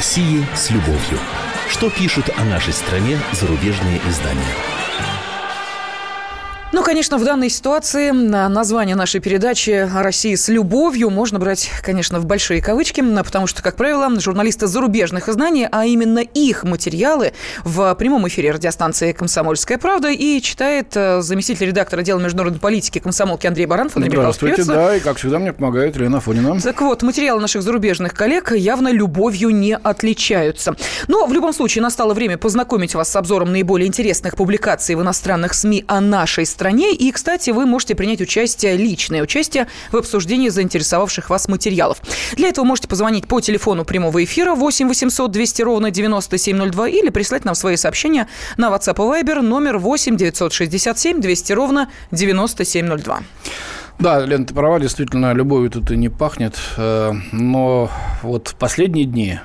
России с любовью. Что пишут о нашей стране зарубежные издания? Ну, конечно, в данной ситуации название нашей передачи «О России с любовью» можно брать, конечно, в большие кавычки, потому что, как правило, журналисты зарубежных изданий, а именно их материалы в прямом эфире радиостанции «Комсомольская правда» и читает заместитель редактора отдела международной политики комсомолки Андрей Баранов. Андрей Михайлович, здравствуйте, да, и, как всегда, мне помогает Лена Афонина. Так вот, материалы наших зарубежных коллег явно любовью не отличаются. Но, в любом случае, настало время познакомить вас с обзором наиболее интересных публикаций в иностранных СМИ о нашей стране. И, кстати, вы можете принять личное участие в обсуждении заинтересовавших вас материалов. Для этого можете позвонить по телефону прямого эфира 8 800 200 ровно 9702 или прислать нам свои сообщения на WhatsApp и Viber номер 8 967 200 ровно 9702. Да, Лена, ты права, действительно, любовью тут и не пахнет. Но вот последние дни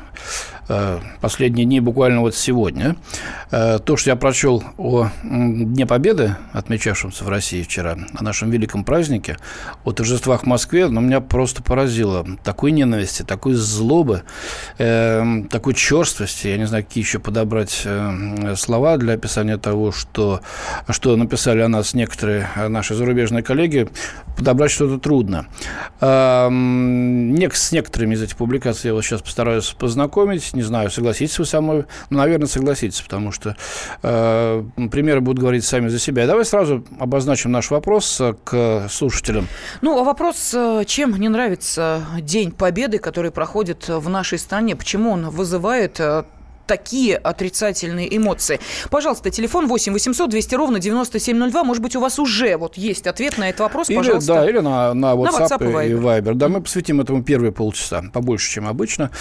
буквально вот сегодня, то, что я прочел о Дне Победы, отмечавшемся в России вчера, о нашем великом празднике, о торжествах в Москве, меня просто поразило. Такой ненависти, такой злобы, такой черствости, я не знаю, какие еще подобрать слова для описания того, что написали о нас некоторые наши зарубежные коллеги, подобрать что-то трудно. С некоторыми из этих публикаций я вас сейчас постараюсь познакомить. Не знаю, согласитесь вы со мной, но, наверное, согласитесь, потому что примеры будут говорить сами за себя. Давай сразу обозначим наш вопрос к слушателям. Ну, вопрос, чем не нравится День Победы, который проходит в нашей стране? Почему он вызывает такие отрицательные эмоции? Пожалуйста, телефон 8 800 200 ровно 9702. Может быть, у вас уже вот есть ответ на этот вопрос, пожалуйста. Да, или на WhatsApp и Viber. Да, мы посвятим этому первые полчаса, побольше, чем обычно.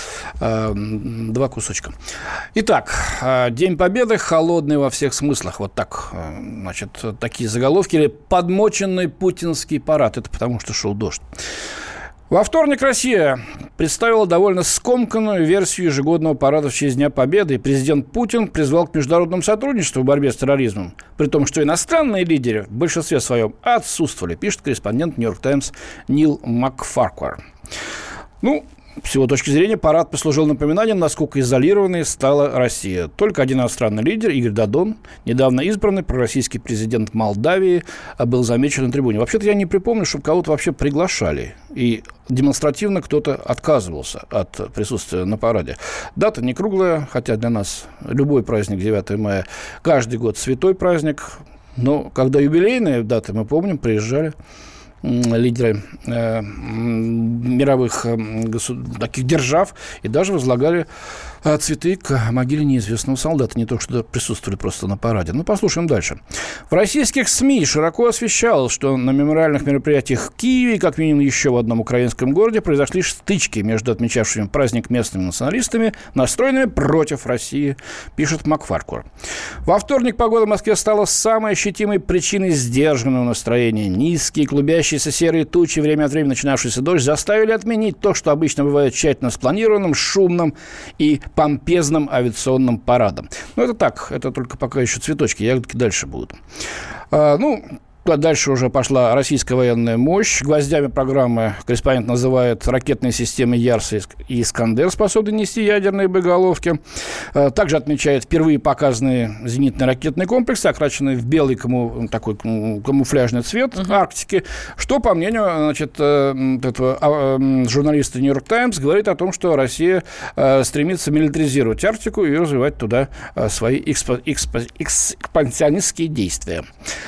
2 кусочка. Итак, День Победы холодный во всех смыслах. Вот так, значит, такие заголовки. Или подмоченный путинский парад. Это потому, что шел дождь. Во вторник Россия представила довольно скомканную версию ежегодного парада в честь Дня Победы, и президент Путин призвал к международному сотрудничеству в борьбе с терроризмом, при том, что иностранные лидеры в большинстве своем отсутствовали, пишет корреспондент «Нью-Йорк Таймс» Нил Макфаркуэр. С его точки зрения, парад послужил напоминанием, насколько изолированной стала Россия. Только один иностранный лидер, Игорь Додон, недавно избранный пророссийский президент Молдавии, был замечен на трибуне. Вообще-то я не припомню, чтобы кого-то вообще приглашали. И демонстративно кто-то отказывался от присутствия на параде. Дата не круглая, хотя для нас любой праздник 9 мая каждый год святой праздник. Но когда юбилейные даты, мы помним, приезжали лидеры мировых таких держав и даже возлагали цветы к могиле неизвестного солдата. Не то, что присутствовали просто на параде. Послушаем дальше. В российских СМИ широко освещалось, что на мемориальных мероприятиях в Киеве, как минимум еще в одном украинском городе, произошли стычки между отмечавшими праздник местными националистами, настроенными против России, пишет Макфаркуэр. Во вторник погода в Москве стала самой ощутимой причиной сдержанного настроения. Низкие клубящиеся серые тучи, время от времени начинавшийся дождь, заставили отменить то, что обычно бывает тщательно спланированным, шумным и помпезным авиационным парадом. Это так, это только пока еще цветочки, ягодки дальше будут. Дальше уже пошла российская военная мощь. Гвоздями программы корреспондент называет ракетные системы «Ярс» и «Искандер», способные нести ядерные боеголовки. Также отмечает впервые показанные зенитные ракетные комплексы, окрашенные в белый такой камуфляжный цвет Арктики, что, по мнению этого журналиста «Нью-Йорк Таймс», говорит о том, что Россия стремится милитаризировать Арктику и развивать туда свои экспансионистские действия.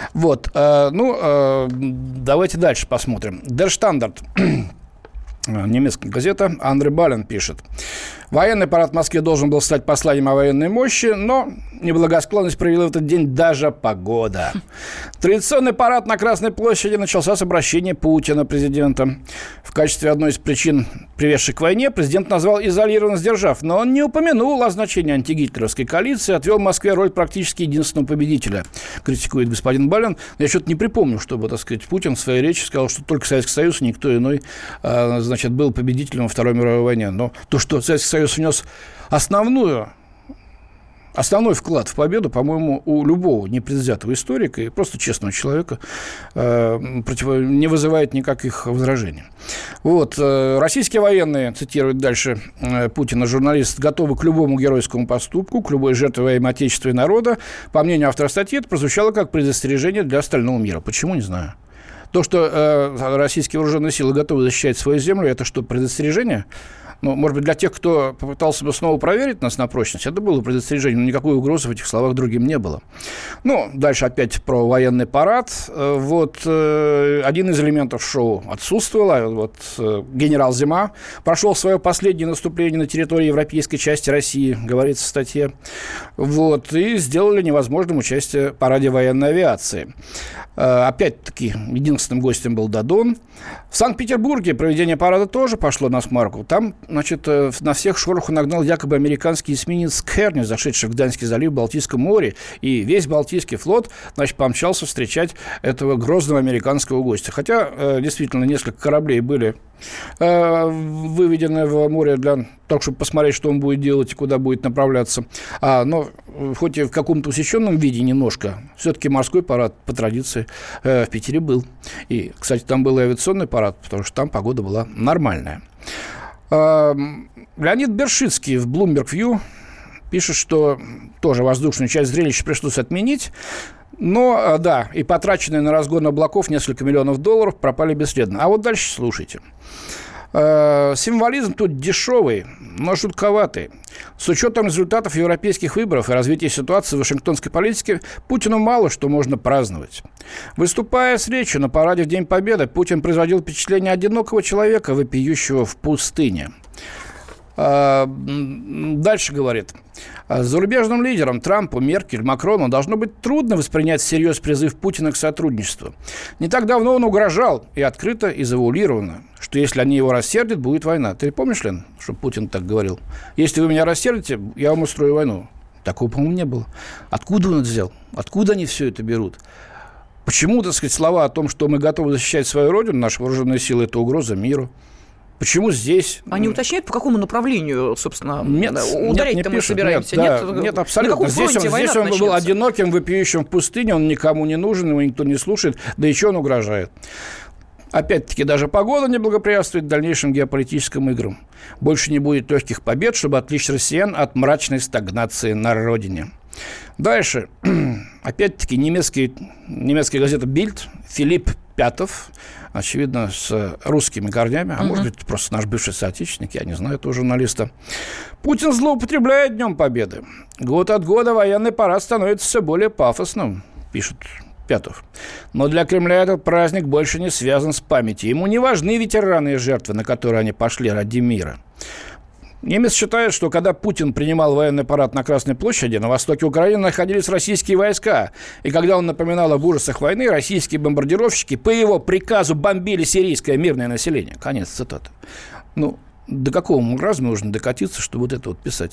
Давайте дальше посмотрим. Der Standard, немецкая газета, Андрей Бален пишет. Военный парад в Москве должен был стать посланием о военной мощи, но неблагосклонность проявила в этот день даже погода. Традиционный парад на Красной площади начался с обращения Путина президента. В качестве одной из причин, приведшей к войне, президент назвал изолированность держав, но он не упомянул о значении антигитлеровской коалиции, отвел в Москве роль практически единственного победителя, критикует господин Бален. Я что-то не припомню, чтобы, Путин в своей речи сказал, что только Советский Союз, никто иной, был победителем во Второй мировой войне. Но то, что Советский Союз внес основную основной вклад в победу, по-моему, у любого непредвзятого историка и просто честного человека не вызывает никаких возражений. Вот. Российские военные, цитирует дальше Путина журналист, готовы к любому геройскому поступку, к любой жертве во имя Отечества и народа. По мнению автора статьи, это прозвучало как предостережение для остального мира. Почему, не знаю. То, что российские вооруженные силы готовы защищать свою землю, это что, предостережение? Ну, может быть, для тех, кто попытался бы снова проверить нас на прочность, это было предостережение, но никакой угрозы в этих словах другим не было. Ну, дальше опять про военный парад. Вот один из элементов шоу отсутствовал. Вот генерал Зима прошел свое последнее наступление на территории европейской части России, говорится в статье. Вот, и сделали невозможным участие в параде военной авиации. Опять-таки, единственным гостем был Додон. В Санкт-Петербурге проведение парада тоже пошло насмарку. Там, значит, на всех шороху нагнал якобы американский эсминец Керни, зашедший в Гданьский залив в Балтийском море, и весь Балтийский флот, значит, помчался встречать этого грозного американского гостя. Хотя, действительно, несколько кораблей были выведены в море для того, чтобы посмотреть, что он будет делать и куда будет направляться. Но хоть и в каком-то усеченном виде немножко, все-таки морской парад по традиции в Питере был. И, кстати, там был и авиационный парад, потому что там погода была нормальная. Леонид Бершицкий в Bloomberg View пишет, что тоже воздушную часть зрелища пришлось отменить. Но, да, и потраченные на разгон облаков несколько миллионов долларов пропали бесследно. А вот дальше слушайте. Символизм тут дешевый, но жутковатый. С учетом результатов европейских выборов и развития ситуации в вашингтонской политике, Путину мало что можно праздновать. Выступая с речью на параде в День Победы, Путин производил впечатление одинокого человека, вопиющего в пустыне. Дальше говорит. Зарубежным лидерам Трампу, Меркель, Макрону должно быть трудно воспринять всерьез призыв Путина к сотрудничеству. Не так давно он угрожал, и открыто, и завуалированно, что если они его рассердят, будет война. Ты помнишь, Лен, что Путин так говорил? Если вы меня рассердите, я вам устрою войну. Такого, по-моему, не было. Откуда он это взял? Откуда они все это берут? Почему, так сказать, слова о том, что мы готовы защищать свою родину, наши вооруженные силы, это угроза миру? Почему здесь? Они уточняют, по какому направлению, собственно, ударить-то мы собираемся? Нет, абсолютно. Здесь он был одиноким, вопиющим в пустыне, он никому не нужен, его никто не слушает, да еще он угрожает. Опять-таки, даже погода не благоприятствует дальнейшим геополитическим играм. Больше не будет легких побед, чтобы отвлечь россиян от мрачной стагнации на родине. Дальше. Опять-таки, немецкая газета «Бильд», Филипп Пятов, очевидно, с русскими корнями, а может быть, просто наш бывший соотечественник, я не знаю этого журналиста. Путин злоупотребляет Днем Победы. Год от года военный парад становится все более пафосным, пишет Пятов. Но для Кремля этот праздник больше не связан с памятью. Ему не важны ветераны и жертвы, на которые они пошли ради мира. Немец считает, что когда Путин принимал военный парад на Красной площади, на востоке Украины находились российские войска. И когда он напоминал об ужасах войны, российские бомбардировщики по его приказу бомбили сирийское мирное население. Конец цитаты. Ну, до какого маразма нужно докатиться, чтобы вот это вот писать?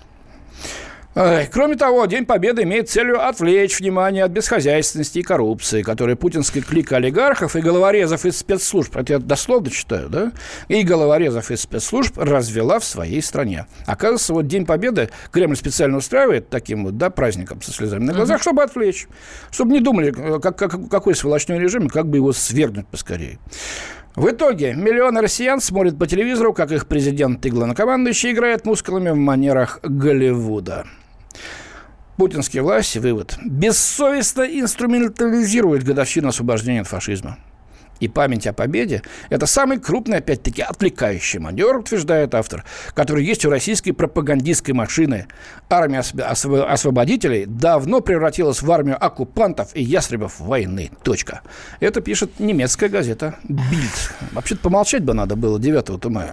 Кроме того, День Победы имеет целью отвлечь внимание от бесхозяйственности и коррупции, которые путинская клика олигархов и головорезов из спецслужб, это я дословно читаю, да, и головорезов из спецслужб развела в своей стране. Оказывается, вот День Победы Кремль специально устраивает таким вот, да, праздником со слезами на глазах, чтобы отвлечь, чтобы не думали, какой сволочной режим и как бы его свергнуть поскорее. В итоге миллионы россиян смотрят по телевизору, как их президент и главнокомандующий играет мускулами в манерах Голливуда. Путинские власти, вывод, бессовестно инструментализируют годовщину освобождения от фашизма. И память о победе – это самый крупный, опять-таки, отвлекающий маневр, утверждает автор, который есть у российской пропагандистской машины. Армия освободителей давно превратилась в армию оккупантов и ястребов войны. Точка. Это пишет немецкая газета «Бильд». Вообще-то помолчать бы надо было 9 мая.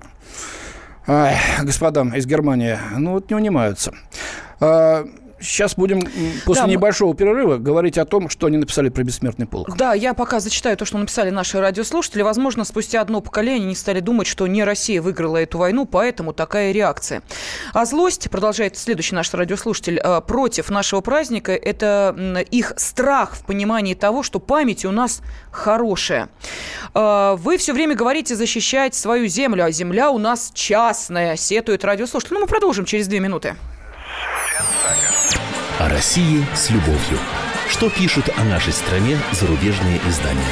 Господам из Германии, ну вот не унимаются. Сейчас будем после небольшого перерыва говорить о том, что они написали про бессмертный полк. Да, я пока зачитаю то, что написали наши радиослушатели. Возможно, спустя одно поколение они стали думать, что не Россия выиграла эту войну, поэтому такая реакция. А злость, продолжает следующий наш радиослушатель, против нашего праздника – это их страх в понимании того, что память у нас хорошая. Вы все время говорите защищать свою землю, а земля у нас частная, сетует радиослушатель. Ну, мы продолжим через 2 минуты. О России с любовью. Что пишут о нашей стране зарубежные издания?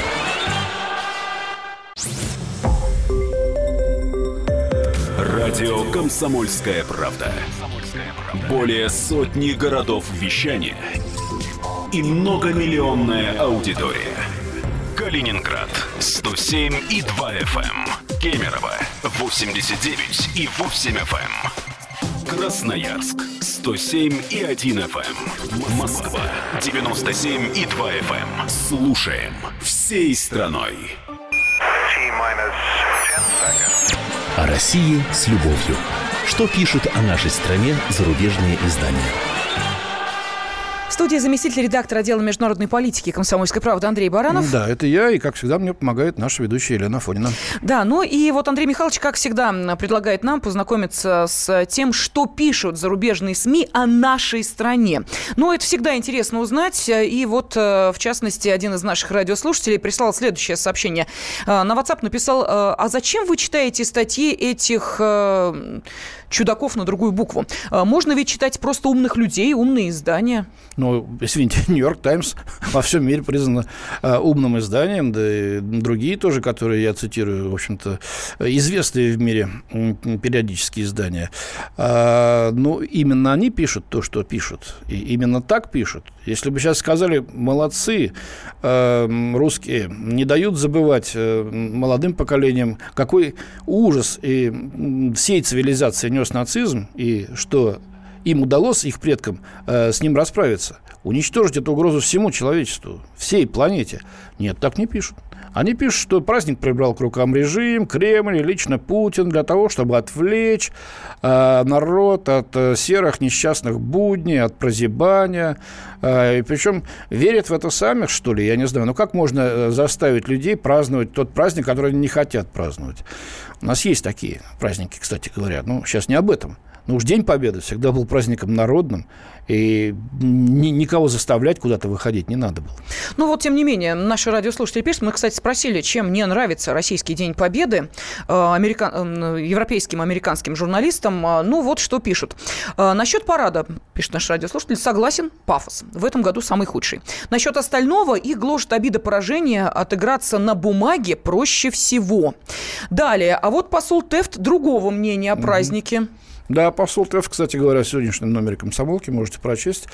Радио «Комсомольская правда». Более сотни городов вещания и многомиллионная аудитория. Калининград 107,2 FM, Кемерово 89,8 FM, Красноярск 107,1 FM, Москва 97,2 FM. Слушаем всей страной. О России с любовью. Что пишут о нашей стране зарубежные издания? В студии заместитель редактора отдела международной политики «Комсомольской правды» Андрей Баранов. Да, это я, и, как всегда, мне помогает наша ведущая Елена Афонина. Да, ну и вот Андрей Михайлович, как всегда, предлагает нам познакомиться с тем, что пишут зарубежные СМИ о нашей стране. Ну, это всегда интересно узнать, и вот, в частности, один из наших радиослушателей прислал следующее сообщение. На WhatsApp написал: а зачем вы читаете статьи этих чудаков на другую букву? Можно ведь читать просто умных людей, умные издания. Ну, извините, «Нью-Йорк Таймс» во всем мире признано умным изданием, да и другие тоже, которые я цитирую, в общем-то, известные в мире периодические издания. Но именно они пишут то, что пишут, и именно так пишут. Если бы сейчас сказали: молодцы, русские, не дают забывать молодым поколениям, какой ужас и всей цивилизации нес нацизм, и что им удалось, их предкам, с ним расправиться, уничтожить эту угрозу всему человечеству, всей планете. Нет, так не пишут. Они пишут, что праздник прибрал к рукам режим, Кремль и лично Путин для того, чтобы отвлечь народ от серых несчастных будней, от прозябания. И причем верят в это сами, что ли, я не знаю. Ну, как можно заставить людей праздновать тот праздник, который они не хотят праздновать? У нас есть такие праздники, кстати говоря. Ну, сейчас не об этом. Но уж День Победы всегда был праздником народным, и никого заставлять куда-то выходить не надо было. Ну вот, тем не менее, наши радиослушатели пишут. Мы, кстати, спросили, чем не нравится российский День Победы европейским, американским журналистам. Ну вот, что пишут. Насчет парада, пишет наш радиослушатель, согласен, пафос. В этом году самый худший. Насчет остального, их гложет обида поражения, отыграться на бумаге проще всего. Далее, а вот посол Тефт другого мнения о празднике. Да, посол ТЭФ, кстати говоря, в сегодняшнем номере «Комсомолки» можете прочесть.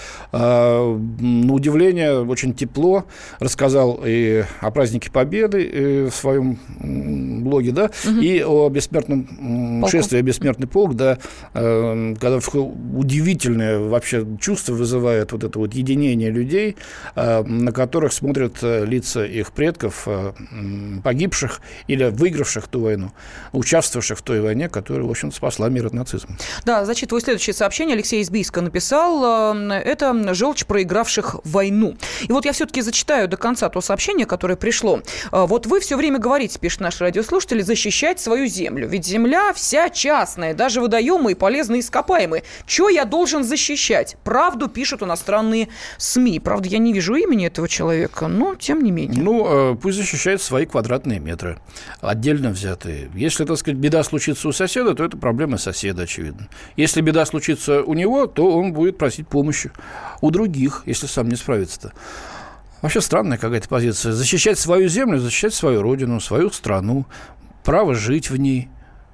На удивление, очень тепло рассказал и о празднике Победы в своем блоге, да, и о бессмертном шествии «Бессмертный полк», да, когда удивительное вообще чувство вызывает вот это вот единение людей, на которых смотрят лица их предков, погибших или выигравших ту войну, участвовавших в той войне, которая, в общем-то, спасла мир от нацизма. Да, зачитываю следующее сообщение. Алексей из Бийска написал: это желчь проигравших войну. И вот я все-таки зачитаю до конца то сообщение, которое пришло. Вот вы все время говорите, пишет наш радиослушатель, защищать свою землю. Ведь земля вся частная, даже водоемы и полезные ископаемые. Чего я должен защищать? Правду пишут иностранные СМИ. Правда, я не вижу имени этого человека, но тем не менее. Ну, пусть защищает свои квадратные метры, отдельно взятые. Если, так сказать, беда случится у соседа, то это проблема соседа, очевидно. Если беда случится у него, то он будет просить помощи у других, если сам не справится-то. Вообще странная какая-то позиция. Защищать свою землю, защищать свою родину, свою страну, право жить в ней,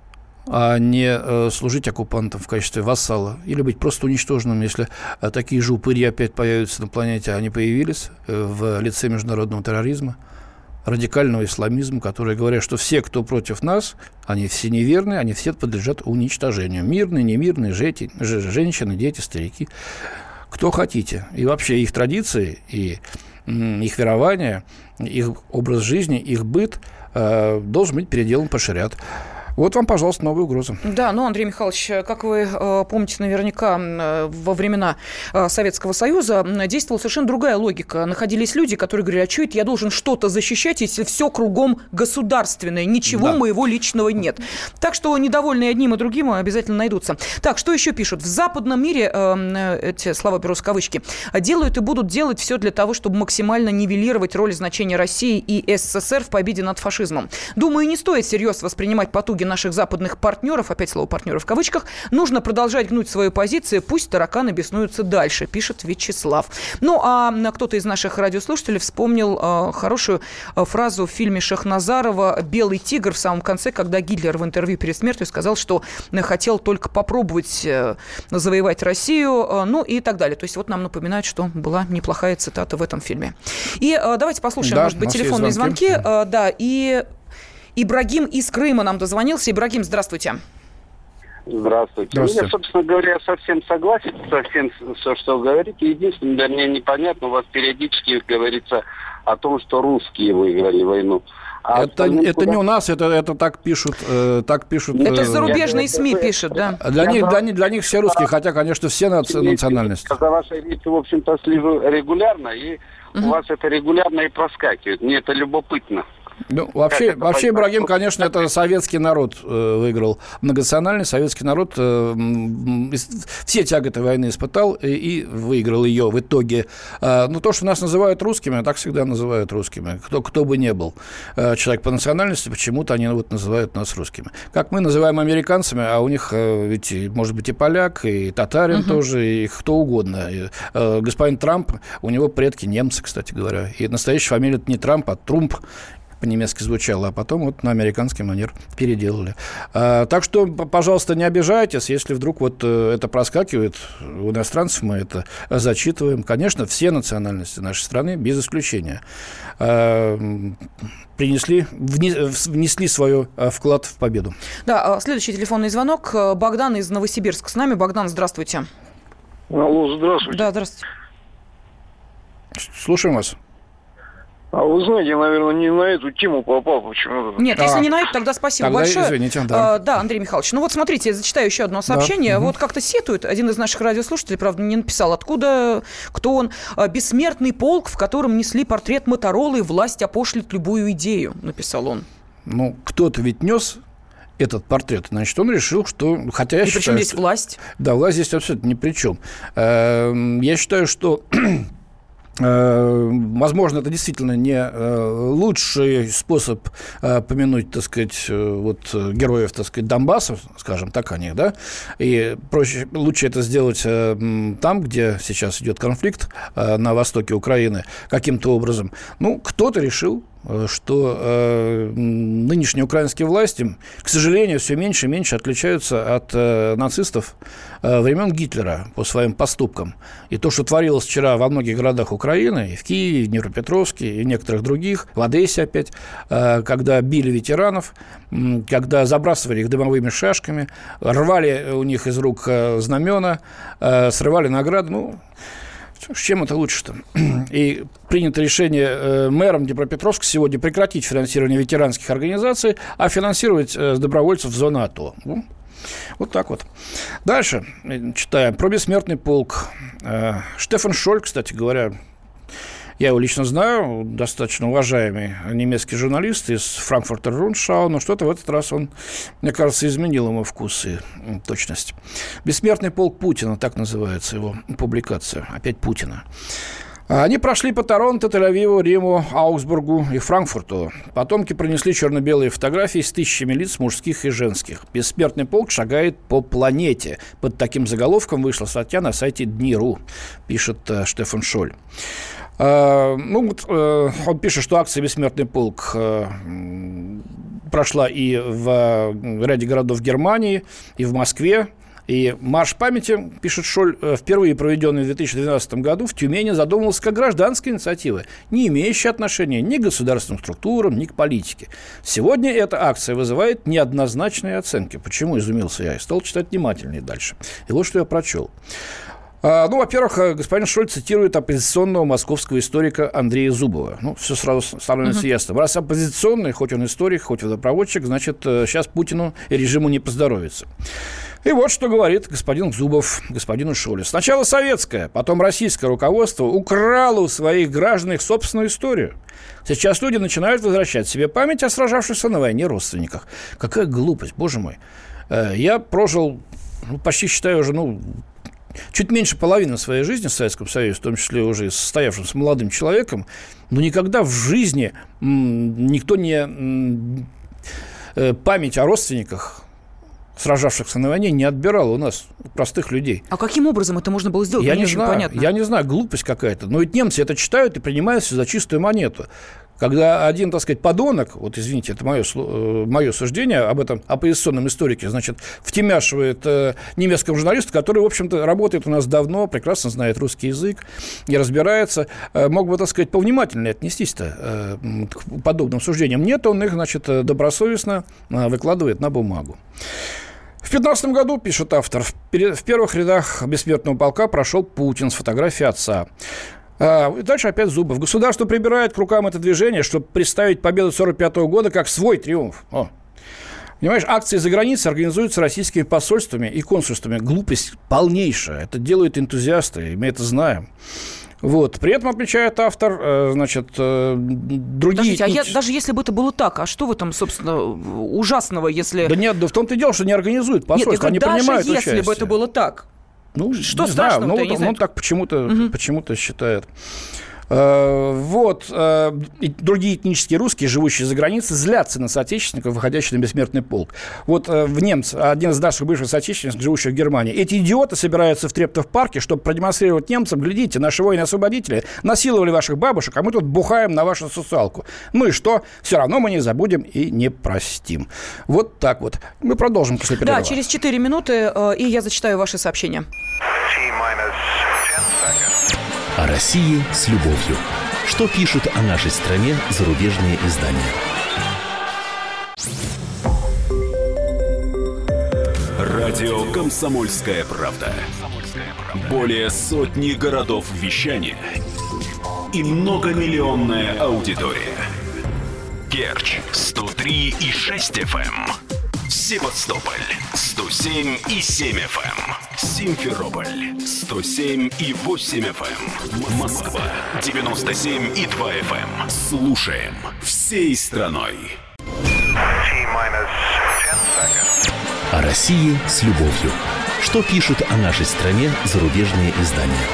а не служить оккупантам в качестве вассала или быть просто уничтоженным, если такие же упыри опять появятся на планете, а они появились в лице международного терроризма, радикального исламизма, которые говорят, что все, кто против нас, они все неверные, они все подлежат уничтожению. Мирные, немирные, женщины, дети, старики, кто хотите. И вообще их традиции, и их верование, их образ жизни, их быт должен быть переделан по шариату. Вот вам, пожалуйста, новая угроза. Да, ну, Андрей Михайлович, как вы помните наверняка, во времена Советского Союза действовала совершенно другая логика. Находились люди, которые говорили: а что это я должен что-то защищать, если все кругом государственное, ничего моего личного нет. Так что недовольные одним и другим обязательно найдутся. Так, что еще пишут? В западном мире, эти слова беру в кавычки, делают и будут делать все для того, чтобы максимально нивелировать роль и значение России и СССР в победе над фашизмом. Думаю, не стоит всерьез воспринимать потуги заслуги наших западных партнеров, опять слово «партнеры» в кавычках, нужно продолжать гнуть свою позицию, пусть тараканы беснуются дальше, пишет Вячеслав. Ну, а кто-то из наших радиослушателей вспомнил хорошую фразу в фильме Шахназарова «Белый тигр» в самом конце, когда Гитлер в интервью перед смертью сказал, что хотел только попробовать завоевать Россию, ну и так далее. То есть вот нам напоминают, что была неплохая цитата в этом фильме. И давайте послушаем, может быть, телефонные звонки. Да, и Ибрагим из Крыма нам дозвонился. Ибрагим, здравствуйте. Здравствуйте. Я, собственно говоря, совсем согласен со всем, что вы говорите. Единственное, мне непонятно, у вас периодически говорится о том, что русские выиграли войну. Это не у нас, это так пишут. Это зарубежные СМИ пишут, да. Для них все русские, хотя, конечно, все национальности. За вашей речью, в общем-то, слежу регулярно, и у вас это регулярно и проскакивает. Мне это любопытно. Ну, вообще, Ибрагим, конечно, это советский народ выиграл. Многонациональный советский народ все тяготы войны испытал и выиграл ее в итоге. Но то, что нас называют русскими, так всегда называют русскими. Кто бы ни был человек по национальности, почему-то они называют нас русскими. Как мы называем американцами, а у них ведь может быть и поляк, и татарин тоже, и кто угодно. Господин Трамп, у него предки немцы, кстати говоря. И настоящая фамилия не Трамп, а Трумп. По-немецки звучало, а потом вот на американский манер переделали. Так что, пожалуйста, не обижайтесь, если вдруг вот это проскакивает. У иностранцев мы это зачитываем. Конечно, все национальности нашей страны, без исключения, внесли свой вклад в победу. Да, следующий телефонный звонок. Богдан из Новосибирска с нами. Богдан, здравствуйте. Алло, здравствуйте. Да, здравствуйте. Слушаем вас. А вы знаете, наверное, не на эту тему попал почему-то. Нет, если не на эту, тогда спасибо большое. Извините, да. Да, Андрей Михайлович. Ну вот смотрите, я зачитаю еще одно сообщение. Вот как-то сетует один из наших радиослушателей, правда, не написал, откуда, кто он. «Бессмертный полк, в котором несли портрет Моторолы, власть опошлит любую идею», написал он. Ну, кто-то ведь нес этот портрет, значит, он решил, что... Хотя я считаю, причем здесь власть? Да, власть здесь абсолютно ни при чем. Я считаю, что... Возможно, это действительно не лучший способ помянуть, так сказать, вот героев, так сказать, Донбасса, скажем так, о них, да, и лучше это сделать там, где сейчас идет конфликт на востоке Украины, каким-то образом. Ну, кто-то решил, что нынешние украинские власти, к сожалению, все меньше и меньше отличаются от нацистов времен Гитлера по своим поступкам. И то, что творилось вчера во многих городах Украины, и в Киеве, и в Днепропетровске, и в некоторых других, в Одессе опять, когда били ветеранов, когда забрасывали их дымовыми шашками, рвали у них из рук знамена, срывали награды, ну... С чем это лучше-то? И принято решение мэром Днепропетровска сегодня прекратить финансирование ветеранских организаций, а финансировать добровольцев в зону АТО. Вот так вот. Дальше читаем про бессмертный полк. Штефан Шоль, кстати говоря, я его лично знаю, достаточно уважаемый немецкий журналист из Frankfurter Rundschau, но что-то в этот раз он, мне кажется, изменил ему вкус и точность. «Бессмертный полк Путина», так называется его публикация, опять Путина. Они прошли по Торонто, Тель-Авиву, Риму, Аугсбургу и Франкфурту. Потомки принесли черно-белые фотографии с тысячами лиц мужских и женских. «Бессмертный полк шагает по планете». Под таким заголовком вышла статья на сайте Дни.ру, пишет Штефан Шоль. Он пишет, что акция «Бессмертный полк» прошла и в ряде городов Германии, и в Москве. И марш памяти, пишет Шоль, впервые проведенный в 2012 году в Тюмени, задумывался как гражданская инициатива, не имеющая отношения ни к государственным структурам, ни к политике. Сегодня эта акция вызывает неоднозначные оценки. Почему, изумился я, и стал читать внимательнее дальше. И вот что я прочел. Во-первых, господин Шоль цитирует оппозиционного московского историка Андрея Зубова. Все сразу становится ясно. Раз оппозиционный, хоть он историк, хоть водопроводчик, значит, сейчас Путину и режиму не поздоровится. И вот что говорит господин Зубов господину Шолю. Сначала советское, потом российское руководство украло у своих граждан их собственную историю. Сейчас люди начинают возвращать себе память о сражавшихся на войне родственниках. Какая глупость, боже мой. Я прожил, почти считаю уже, чуть меньше половины своей жизни в Советском Союзе, в том числе уже состоявшимся молодым человеком, но никогда в жизни никто не память о родственниках, сражавшихся на войне, не отбирала у нас, у простых людей. А каким образом это можно было сделать? Я не знаю, глупость какая-то. Но ведь немцы это читают и принимают все за чистую монету. Когда один, так сказать, подонок, вот извините, это мое суждение об этом оппозиционном историке, значит, втемяшивает немецкого журналиста, который, в общем-то, работает у нас давно, прекрасно знает русский язык и разбирается, мог бы, так сказать, повнимательнее отнестись-то к подобным суждениям. Нет, он их, значит, добросовестно выкладывает на бумагу. В 2015 году, пишет автор, в первых рядах бессмертного полка прошел Путин с фотографией отца. И дальше опять Зубов. Государство прибирает к рукам это движение, чтобы представить победу 1945 года как свой триумф. Понимаешь, акции за границей организуются российскими посольствами и консульствами. Глупость полнейшая. Это делают энтузиасты, и мы это знаем. Вот. При этом отмечает автор, значит, другие... Подождите, даже если бы это было так, а что в этом, собственно, ужасного, если... Да нет, в том-то и дело, что не организуют посольство, они принимают участие. Даже если бы это было так... Что страшного-то, я не знаю. Так почему-то считают. Вот. И другие этнические русские, живущие за границей, злятся на соотечественников, выходящих на бессмертный полк. Вот один из наших бывших соотечественников, живущих в Германии, эти идиоты собираются в Трептов-парке, чтобы продемонстрировать немцам: глядите, наши воины-освободители насиловали ваших бабушек, а мы тут бухаем на вашу социалку. Ну и что? Все равно мы не забудем и не простим. Вот так вот. Мы продолжим после перерыва. Да, через 4 минуты, и я зачитаю ваши сообщения. О России с любовью. Что пишут о нашей стране зарубежные издания? Радио «Комсомольская правда». Более сотни городов вещания и многомиллионная аудитория. Керчь 103,6 FM. Севастополь 107,7 FM. Симферополь 107,8 FM. Москва 97,2 FM. Слушаем всей страной. О России с любовью. Что пишут о нашей стране зарубежные издания?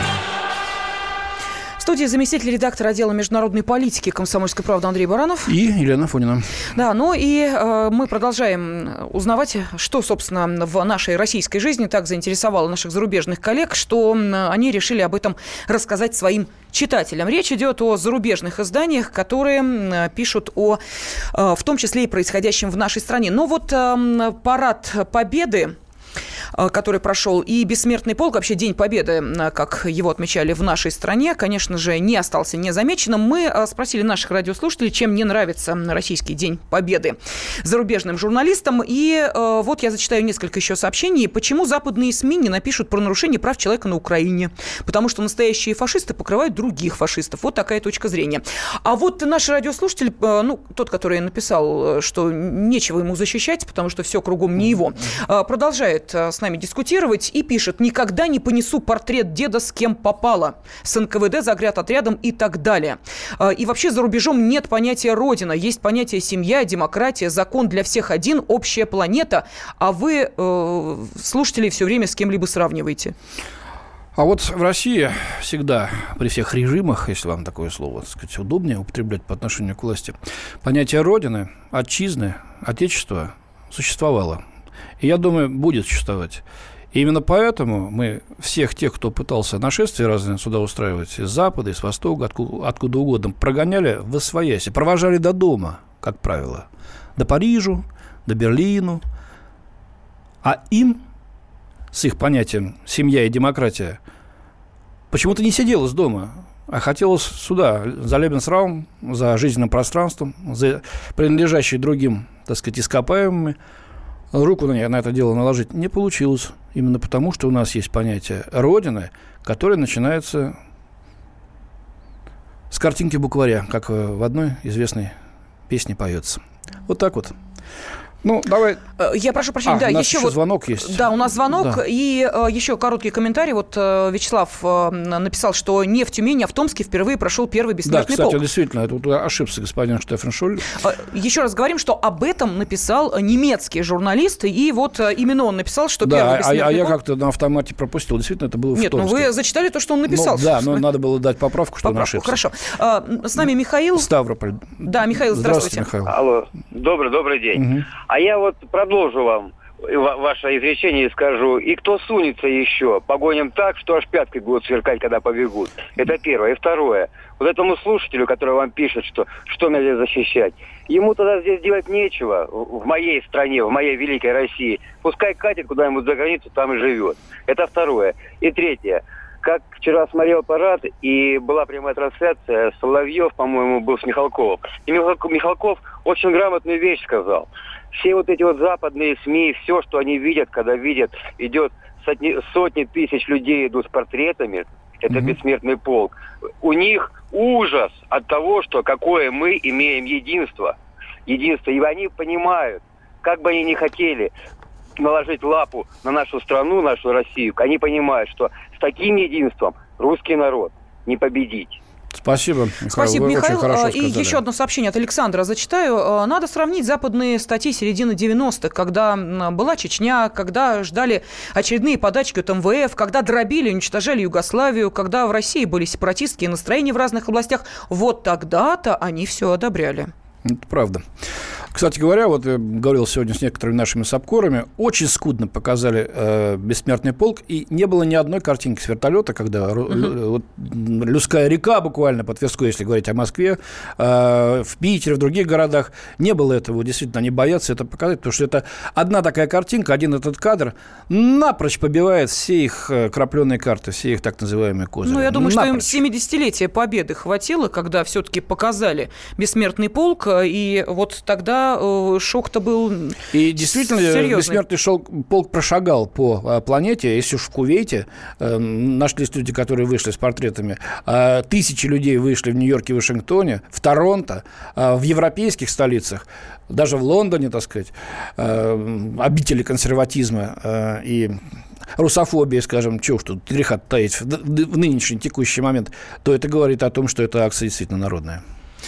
В студии заместитель редактора отдела международной политики «Комсомольской правды» Андрей Баранов. И Елена Афонина. Да, мы продолжаем узнавать, что, собственно, в нашей российской жизни так заинтересовало наших зарубежных коллег, что они решили об этом рассказать своим читателям. Речь идет о зарубежных изданиях, которые пишут в том числе и происходящем в нашей стране. Но вот парад Победы, который прошел, и бессмертный полк, вообще День Победы, как его отмечали в нашей стране, конечно же, не остался незамеченным. Мы спросили наших радиослушателей, чем не нравится российский День Победы зарубежным журналистам. И вот я зачитаю несколько еще сообщений. Почему западные СМИ не напишут про нарушение прав человека на Украине? Потому что настоящие фашисты покрывают других фашистов. Вот такая точка зрения. А вот наш радиослушатель, тот, который написал, что нечего ему защищать, потому что все кругом не его, продолжает с нами дискутировать и пишет: «Никогда не понесу портрет деда с кем попало, с НКВД, заградотрядом и так далее. И вообще за рубежом нет понятия «родина», есть понятие «семья», «демократия», «закон для всех один», «общая планета», а вы, слушатели, все время с кем-либо сравниваете». А вот в России всегда, при всех режимах, если вам такое слово, так сказать, удобнее употреблять по отношению к власти, понятие «родины», «отчизны», «отечества» существовало. И, я думаю, будет существовать. И именно поэтому мы всех тех, кто пытался нашествия разные сюда устраивать из Запада, из Востока, откуда угодно, прогоняли восвояси, провожали до дома, как правило, до Парижу, до Берлину. А им, с их понятием «семья» и «демократия», почему-то не сиделось дома, а хотелось сюда, за Lebensraum, за жизненным пространством, за принадлежащие другим, так сказать, ископаемыми. Руку на это дело наложить не получилось. Именно потому, что у нас есть понятие «родины», которое начинается с картинки букваря, как в одной известной песне поется. Вот так вот. Ну, давай. Я прошу прощения, да, у нас еще звонок есть. Да, у нас звонок, да. И еще короткий комментарий. Вот Вячеслав написал, что не в Тюмени, а в Томске впервые прошел первый бессмертный полк. Да, кстати, действительно, тут ошибся господин Штефан Шуль. Еще раз говорим, что об этом написал немецкий журналист, и вот именно он написал, что первый бессмертный полк... А я как-то на автомате пропустил. Действительно, это было в Томске. Нет, вы зачитали то, что он написал. Да, но надо было дать поправку, что он ошибся. Хорошо. С нами Михаил. Ставрополь. Да, Михаил, здравствуйте. Михаил. Алло, добрый день. Угу. А я вот продолжу вам ваше изречение и скажу, и кто сунется еще, погоним так, что аж пяткой будут сверкать, когда побегут. Это первое. И второе, вот этому слушателю, который вам пишет, что мне здесь защищать, ему тогда здесь делать нечего в моей стране, в моей великой России. Пускай катит куда-нибудь за границу, там и живет. Это второе. И третье. Как вчера смотрел парад, и была прямая трансляция, Соловьев, по-моему, был с Михалковым. И Михалков очень грамотную вещь сказал. Все вот эти вот западные СМИ, все, что они видят, когда видят, идет сотни тысяч людей идут с портретами, это бессмертный полк. У них ужас от того, что какое мы имеем единство. И они понимают, как бы они ни хотели наложить лапу на нашу страну, нашу Россию, они понимают, что с таким единством русский народ не победить. Спасибо, Михаил. Спасибо, Михаил. И еще одно сообщение от Александра зачитаю. Надо сравнить западные статьи середины 90-х, когда была Чечня, когда ждали очередные подачки от МВФ, когда дробили, уничтожали Югославию, когда в России были сепаратистские настроения в разных областях. Вот тогда-то они все одобряли. Это правда. Кстати говоря, вот я говорил сегодня с некоторыми нашими сапкорами, очень скудно показали «Бессмертный полк», и не было ни одной картинки с вертолета, когда вот, людская река буквально по Тверской, если говорить о Москве, в Питере, в других городах, не было этого. Действительно, они боятся это показать, потому что это одна такая картинка, один этот кадр напрочь побивает все их крапленые карты, все их так называемые козыри. Ну, я думаю, напрочь. Что им 70-летия Победы хватило, когда все-таки показали «Бессмертный полк», и вот тогда шок-то был и действительно, серьезный. Бессмертный полк прошагал по планете. Если уж в Кувейте нашлись люди, которые вышли с портретами, тысячи людей вышли в Нью-Йорке, Вашингтоне, в Торонто, в европейских столицах, даже в Лондоне, так сказать, обители консерватизма и русофобии, скажем, чего уж тут греха таить в нынешний текущий момент, то это говорит о том, что эта акция действительно народная.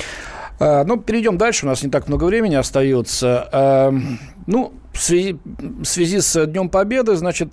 Ну, перейдем дальше, у нас не так много времени остается. Ну, в связи с Днем Победы, значит,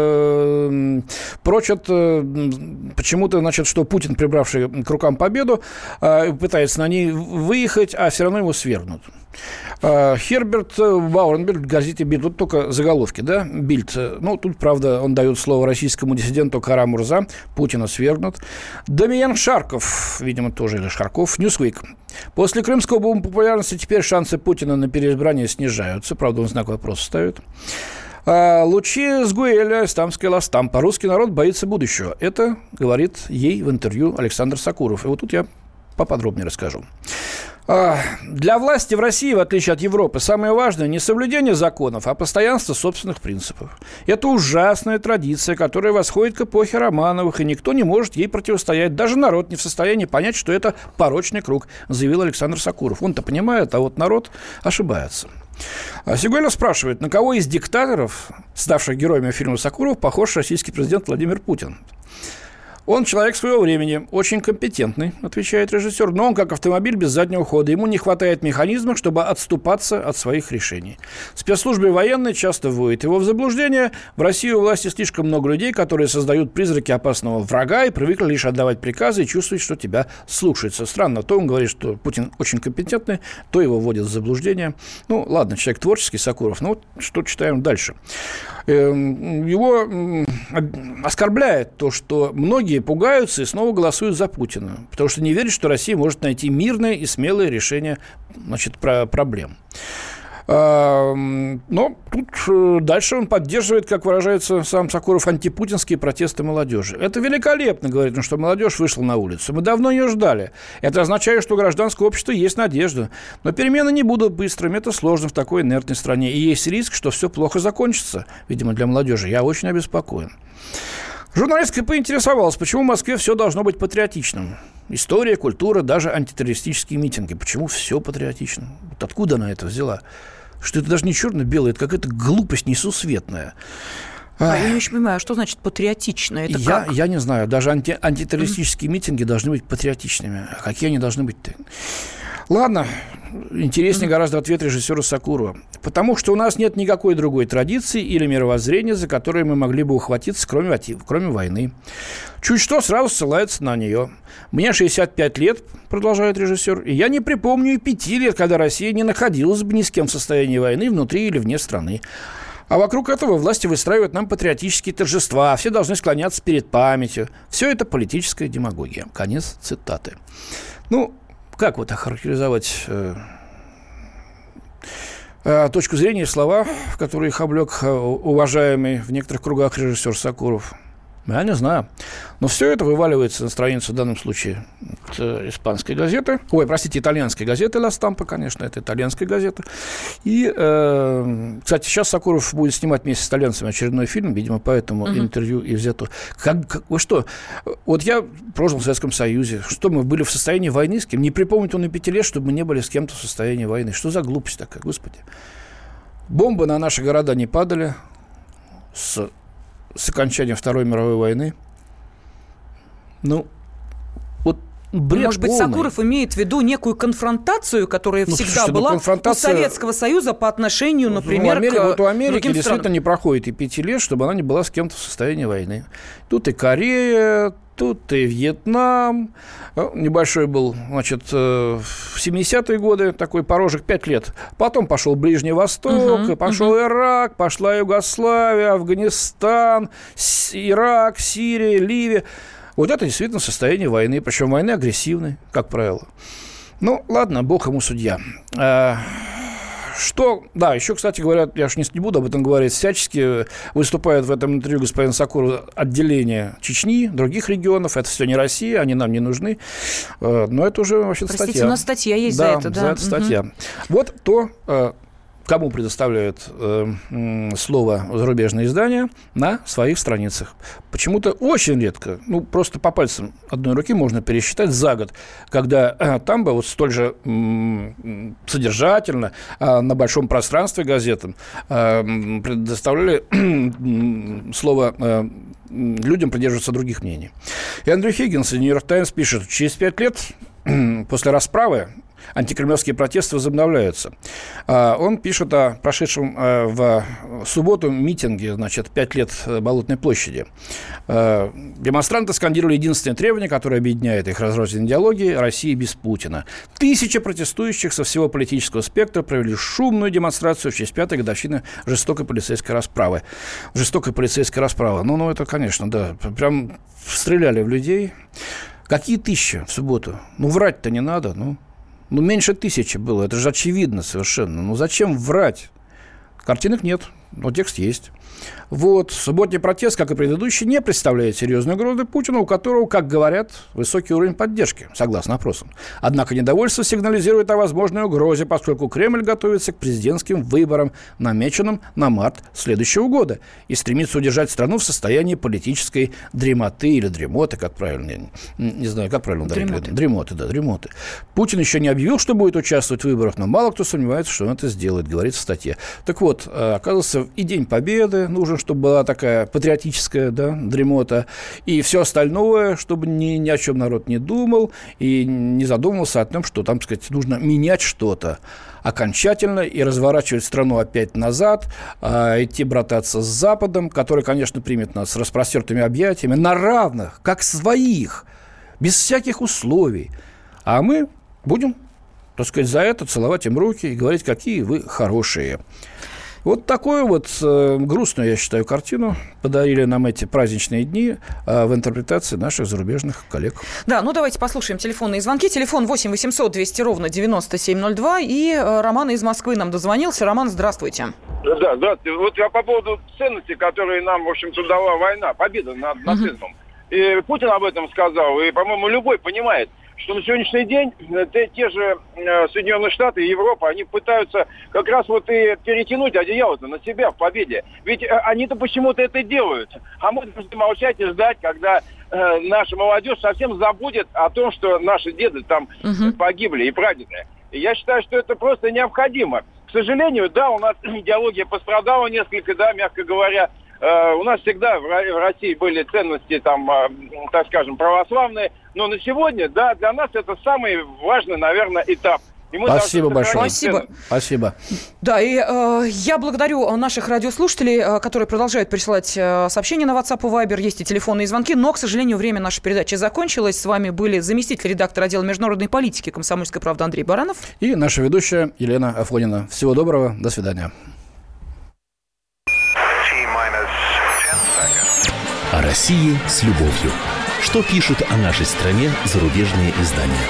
прочат почему-то, значит, что Путин, прибравший к рукам победу, пытается на ней выехать, а все равно его свергнут. Херберт Бауэрнберг в газете «Бильд», вот только заголовки, да, «Бильд». Ну, тут, правда, он дает слово российскому диссиденту Кара Мурза, Путина свергнут. Дамиен Шарков, видимо, тоже, или Шарков, «Ньюсвик». После крымского бума популярности теперь шансы Путина на переизбрание снижаются, правда, он знак вопроса ставит. Лучи с Гуэля, Стамская Ластампа. Русский народ боится будущего. Это говорит ей в интервью Александр Сокуров. И вот тут я поподробнее расскажу. Для власти в России, в отличие от Европы, самое важное не соблюдение законов, а постоянство собственных принципов. Это ужасная традиция, которая восходит к эпохе Романовых, и никто не может ей противостоять. Даже народ не в состоянии понять, что это порочный круг, заявил Александр Сокуров. Он-то понимает, а вот народ ошибается. Сигуэльо спрашивает, на кого из диктаторов, ставших героями фильма Сокуров, похож российский президент Владимир Путин? Он человек своего времени, очень компетентный, отвечает режиссер, но он как автомобиль без заднего хода. Ему не хватает механизма, чтобы отступаться от своих решений. Спецслужбы и военные часто вводят его в заблуждение. В России у власти слишком много людей, которые создают призраки опасного врага и привыкли лишь отдавать приказы и чувствовать, что тебя слушаются. Странно, то он говорит, что Путин очень компетентный, то его вводят в заблуждение. Ну, ладно, человек творческий, Сокуров, но вот что читаем дальше. Его оскорбляет то, что многие пугаются и снова голосуют за Путина, потому что не верят, что Россия может найти мирное и смелое решение, значит, проблем. Но тут дальше он поддерживает, как выражается сам Сокуров, антипутинские протесты молодежи. Это великолепно, говорит он, что молодежь вышла на улицу. Мы давно ее ждали. Это означает, что у гражданского общества есть надежда. Но перемены не будут быстрыми. Это сложно в такой инертной стране. И есть риск, что все плохо закончится, видимо, для молодежи. Я очень обеспокоен. Журналистка поинтересовалась, почему в Москве все должно быть патриотичным. История, культура, даже антитеррористические митинги. Почему все патриотично? Вот откуда она это взяла? что это даже не черно-белое, это какая-то глупость несусветная. Я не очень понимаю, что значит патриотично? Это я не знаю. Даже антитеррористические митинги должны быть патриотичными. А какие они должны быть-то? Ладно, интереснее гораздо ответ режиссера Сокурова. Потому что у нас нет никакой другой традиции или мировоззрения, за которое мы могли бы ухватиться, кроме войны. Чуть что, сразу ссылается на нее. Мне 65 лет, продолжает режиссер, и я не припомню и 5 лет, когда Россия не находилась бы ни с кем в состоянии войны внутри или вне страны. А вокруг этого власти выстраивают нам патриотические торжества. Все должны склоняться перед памятью. Все это политическая демагогия. Конец цитаты. Ну, как вот охарактеризовать точку зрения и слова, в которые их облег уважаемый в некоторых кругах режиссер Сокуров? Я не знаю. Но все это вываливается на страницу, в данном случае, испанской газеты. Итальянской газеты «Ла Стампа», конечно, это итальянская газета. И, кстати, сейчас Сокуров будет снимать вместе с итальянцами очередной фильм, видимо, поэтому интервью и взято. Вы что? Вот я прожил в Советском Союзе. Что, мы были в состоянии войны с кем? Не припомнить он и 5 лет, чтобы мы не были с кем-то в состоянии войны. Что за глупость такая, господи? Бомбы на наши города не падали с окончанием Второй мировой войны. Ну, вот бред Может быть, полный. Сокуров имеет в виду некую конфронтацию, которая всегда была у Советского Союза по отношению, например, к у Америки другим действительно странам. не проходит и 5 лет, чтобы она не была с кем-то в состоянии войны. Тут и Корея, тут и Вьетнам. Небольшой был, значит, в 70-е годы такой порожек 5 лет. Потом пошел Ближний Восток, пошел Ирак, пошла Югославия, Афганистан, Ирак, Сирия, Ливия. Вот это действительно состояние войны, причем войны агрессивной, как правило. Ну, ладно, бог ему судья. Да, еще, кстати говоря, я уж не буду об этом говорить, всячески выступает в этом интервью господин Сокуров отделение Чечни, других регионов. Это все не Россия, они нам не нужны. Но это уже вообще-то статья. Простите, у нас статья есть за это, да? За это статья. Вот то, кому предоставляют слово зарубежные издания на своих страницах. Почему-то очень редко, просто по пальцам одной руки можно пересчитать за год, когда там бы вот столь же содержательно на большом пространстве газетам предоставляли слово людям придерживаться других мнений. И Эндрю Хиггинс из «Нью-Йорк Таймс» пишет, через 5 лет после расправы антикремлевские протесты возобновляются. Он пишет о прошедшем в субботу митинге, 5 лет Болотной площади. Демонстранты скандировали единственное требование, которое объединяет их разрозненные идеологии: Россия без Путина. 1000 протестующих со всего политического спектра провели шумную демонстрацию в честь 5-й годовщины жестокой полицейской расправы. Это, конечно, да. Прям стреляли в людей. Какие 1000 в субботу? Врать-то не надо, меньше 1000 было, это же очевидно совершенно. Зачем врать? Картинок нет, но текст есть. Субботний протест, как и предыдущий, не представляет серьезной угрозы Путину, у которого, как говорят, высокий уровень поддержки, согласно опросам. Однако недовольство сигнализирует о возможной угрозе, поскольку Кремль готовится к президентским выборам, намеченным на март следующего года, и стремится удержать страну в состоянии политической дремоты или дремоты, как правильно, не знаю, как правильно ударить. Дремоты. Путин еще не объявил, что будет участвовать в выборах, но мало кто сомневается, что он это сделает, говорится в статье. Так вот, оказывается, и День Победы нужен, чтобы была такая патриотическая дремота, и все остальное, чтобы ни о чем народ не думал и не задумывался о том, что там, нужно менять что-то окончательно и разворачивать страну опять назад, идти брататься с Западом, который, конечно, примет нас с распростертыми объятиями, на равных, как своих, без всяких условий. А мы будем, за это целовать им руки и говорить, какие вы хорошие. Вот такую грустную, я считаю, картину подарили нам эти праздничные дни в интерпретации наших зарубежных коллег. Да, давайте послушаем телефонные звонки. Телефон 8 800 200 ровно 9702. И Роман из Москвы нам дозвонился. Роман, здравствуйте. Да, здравствуйте. Я по поводу ценностей, которые нам, в общем-то, дала война, победа над нацизмом. И Путин об этом сказал, и, по-моему, любой понимает, что на сегодняшний день те же Соединенные Штаты и Европа, они пытаются как раз и перетянуть одеяло-то на себя в победе. Ведь они-то почему-то это делают. А мы должны молчать и ждать, когда наша молодежь совсем забудет о том, что наши деды там погибли и прадеды. И я считаю, что это просто необходимо. к сожалению, да, у нас идеология пострадала несколько, да, мягко говоря. У нас всегда в России были ценности, там, так скажем, православные. Но на сегодня, да, для нас это самый важный, наверное, этап. Спасибо большое. Спасибо. Да, и я благодарю наших радиослушателей, которые продолжают присылать сообщения на WhatsApp и Viber. Есть и телефонные звонки, но, к сожалению, время нашей передачи закончилось. С вами были заместитель редактора отдела международной политики «Комсомольской правды» Андрей Баранов. И наша ведущая Елена Афонина. Всего доброго. До свидания. О России с любовью. Что пишут о нашей стране зарубежные издания?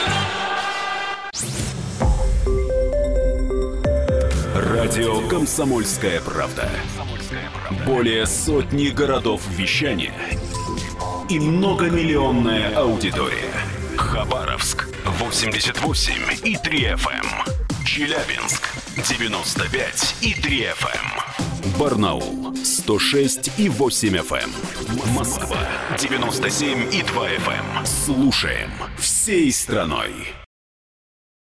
Радио «Комсомольская правда». Более сотни городов вещания и многомиллионная аудитория. Хабаровск 88,3 FM. Челябинск 95,3 FM. Барнаул 106,8 FM. Москва 97,2 FM. Слушаем всей страной.